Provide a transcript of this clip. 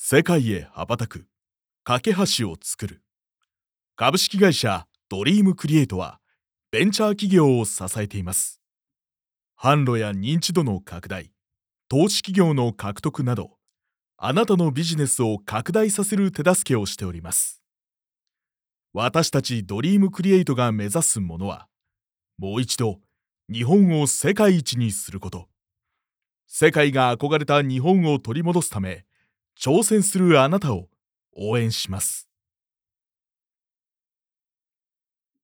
世界へ羽ばたく架け橋を作る株式会社ドリームクリエイトはベンチャー企業を支えています。販路や認知度の拡大、投資企業の獲得など、あなたのビジネスを拡大させる手助けをしております。私たちドリームクリエイトが目指すものは、もう一度日本を世界一にすること。世界が憧れた日本を取り戻すため、挑戦するあなたを応援します。